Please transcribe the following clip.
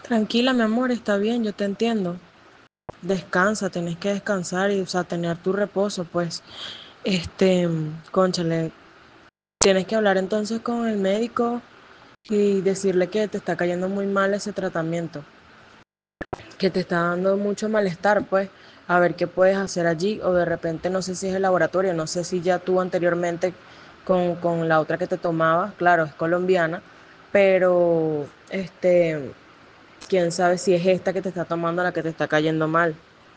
Tranquila, mi amor, está bien, yo te entiendo. Descansa, tenés que descansar y, o sea, tener tu reposo, pues. Cónchale, tienes que hablar entonces con el médico y decirle que te está cayendo muy mal ese tratamiento, que te está dando mucho malestar, pues, a ver qué puedes hacer allí, o de repente no sé si es el laboratorio, no sé si ya tú anteriormente con la otra que te tomabas, claro, es colombiana, pero quién sabe si es esta que te está tomando la que te está cayendo mal.